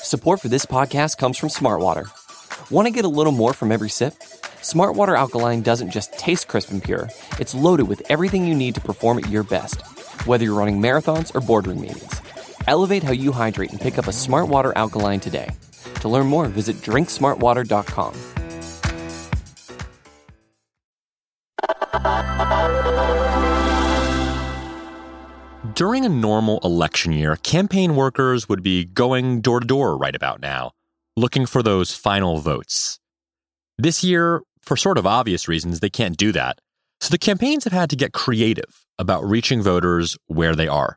Support for this podcast comes from Smartwater. Want to get a little more from every sip? Smartwater Alkaline doesn't just taste crisp and pure, it's loaded with everything you need to perform at your best, whether you're running marathons or boardroom meetings. Elevate how you hydrate and pick up a Smartwater Alkaline today. To learn more, visit drinksmartwater.com. During a normal election year, campaign workers would be going door to door right about now, looking for those final votes. This year, for sort of obvious reasons, they can't do that. So the campaigns have had to get creative about reaching voters where they are.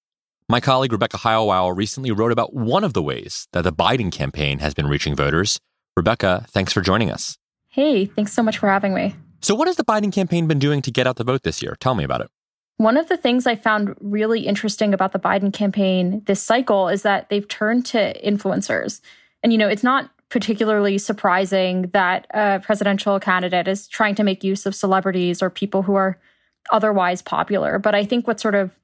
My colleague Rebecca Heilweil recently wrote about one of the ways that the Biden campaign has been reaching voters. Rebecca, thanks for joining us. Hey, thanks so much for having me. So what has the Biden campaign been doing to get out the vote this year? Tell me about it. One of the things I found really interesting about the Biden campaign this cycle is that they've turned to influencers. And, it's not particularly surprising that a presidential candidate is trying to make use of celebrities or people who are otherwise popular. But I think what's sort of,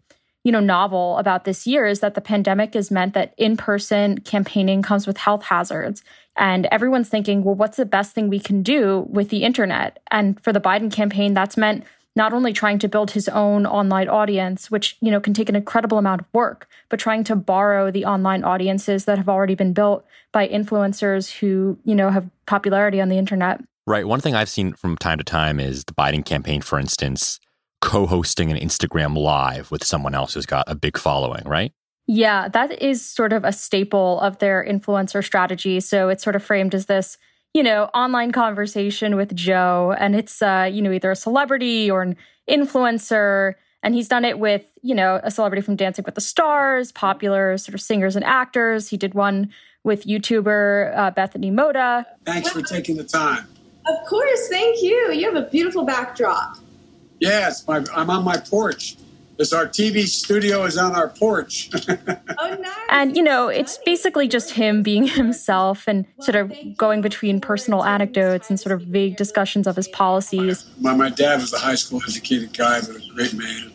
novel about this year is that the pandemic has meant that in-person campaigning comes with health hazards. And everyone's thinking, well, what's the best thing we can do with the internet? And for the Biden campaign, that's meant not only trying to build his own online audience, which, can take an incredible amount of work, but trying to borrow the online audiences that have already been built by influencers who, have popularity on the internet. Right. One thing I've seen from time to time is the Biden campaign, for instance, co-hosting an Instagram Live with someone else who's got a big following, right? Yeah, that is sort of a staple of their influencer strategy. So it's sort of framed as this online conversation with Joe. And it's, either a celebrity or an influencer. And he's done it with, a celebrity from Dancing with the Stars, popular sort of singers and actors. He did one with YouTuber Bethany Mota. Thanks for taking the time. Of course. Thank you. You have a beautiful backdrop. Yes, I'm on my porch. Our TV studio is on our porch. Oh, nice. And, it's basically just him being himself and sort of going between personal anecdotes and sort of vague discussions of his policies. My dad was a high school educated guy, but a great man.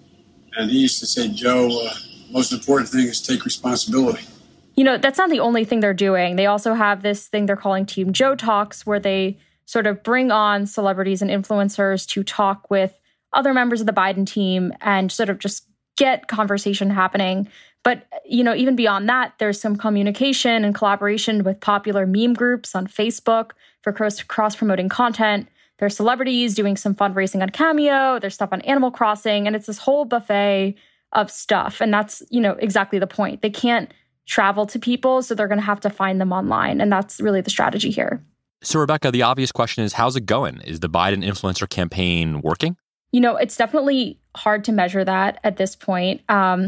And he used to say, Joe, most important thing is take responsibility. That's not the only thing they're doing. They also have this thing they're calling Team Joe Talks, where they sort of bring on celebrities and influencers to talk with other members of the Biden team and sort of just get conversation happening. But, even beyond that, there's some communication and collaboration with popular meme groups on Facebook for cross-promoting content. There's celebrities doing some fundraising on Cameo. There's stuff on Animal Crossing. And it's this whole buffet of stuff. And that's, exactly the point. They can't travel to people, so they're going to have to find them online. And that's really the strategy here. So, Rebecca, the obvious question is, how's it going? Is the Biden influencer campaign working? It's definitely hard to measure that at this point.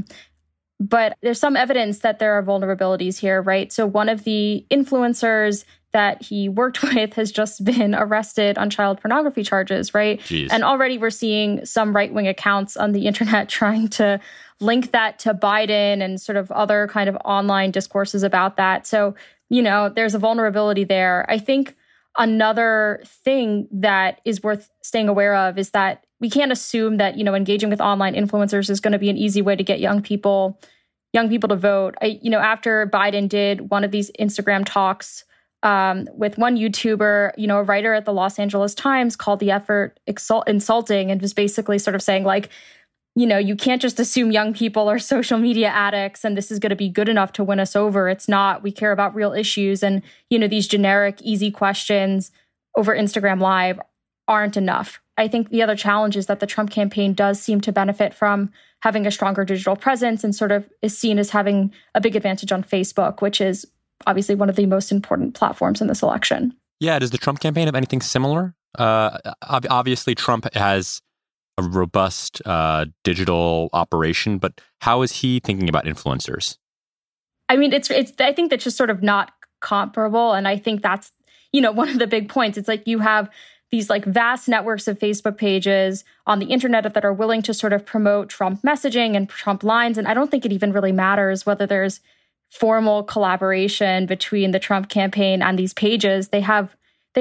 But there's some evidence that there are vulnerabilities here, right? So one of the influencers that he worked with has just been arrested on child pornography charges, right? Jeez. And already we're seeing some right-wing accounts on the internet trying to link that to Biden and sort of other kind of online discourses about that. So, there's a vulnerability there. I think another thing that is worth staying aware of is that we can't assume that, engaging with online influencers is going to be an easy way to get young people to vote. After Biden did one of these Instagram talks with one YouTuber, a writer at the Los Angeles Times called the effort insulting and was basically sort of saying you can't just assume young people are social media addicts and this is going to be good enough to win us over. It's not. We care about real issues. And, these generic, easy questions over Instagram Live aren't enough. I think the other challenge is that the Trump campaign does seem to benefit from having a stronger digital presence and sort of is seen as having a big advantage on Facebook, which is obviously one of the most important platforms in this election. Yeah. Does the Trump campaign have anything similar? Obviously, Trump has a robust digital operation, but how is he thinking about influencers? I mean, I think that's just sort of not comparable. And I think that's, one of the big points. It's like you have these vast networks of Facebook pages on the internet that are willing to sort of promote Trump messaging and Trump lines. And I don't think it even really matters whether there's formal collaboration between the Trump campaign and these pages. They have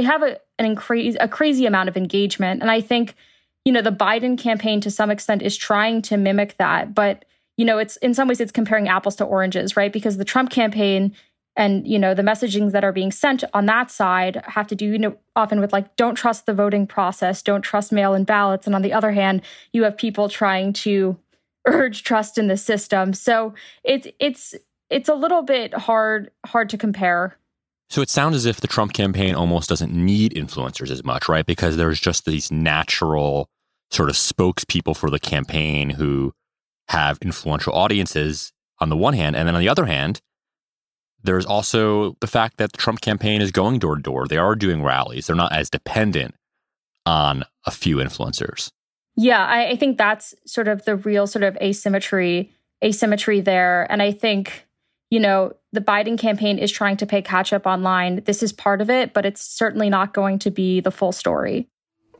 a crazy amount of engagement. And I think, the Biden campaign to some extent is trying to mimic that. But, it's in some ways it's comparing apples to oranges, right? Because the Trump campaign And, the messagings that are being sent on that side have to do, often with don't trust the voting process, don't trust mail-in ballots. And on the other hand, you have people trying to urge trust in the system. So it's a little bit hard to compare. So it sounds as if the Trump campaign almost doesn't need influencers as much, right? Because there's just these natural sort of spokespeople for the campaign who have influential audiences on the one hand. And then on the other hand, there's also the fact that the Trump campaign is going door to door. They are doing rallies. They're not as dependent on a few influencers. Yeah, I think that's sort of the real sort of asymmetry there. And I think, the Biden campaign is trying to play catch up online. This is part of it, but it's certainly not going to be the full story.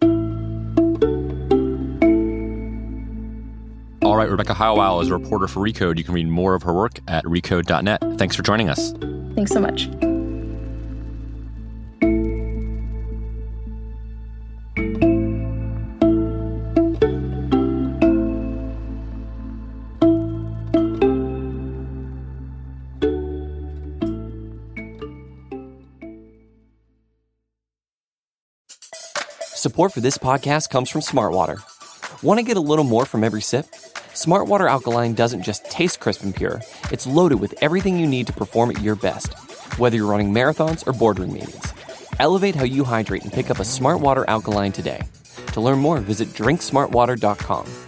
All right, Rebecca Heilweil is a reporter for Recode. You can read more of her work at recode.net. Thanks for joining us. Thanks so much. Support for this podcast comes from Smartwater. Want to get a little more from every sip? Smartwater Alkaline doesn't just taste crisp and pure. It's loaded with everything you need to perform at your best, whether you're running marathons or boardroom meetings. Elevate how you hydrate and pick up a Smartwater Alkaline today. To learn more, visit drinksmartwater.com.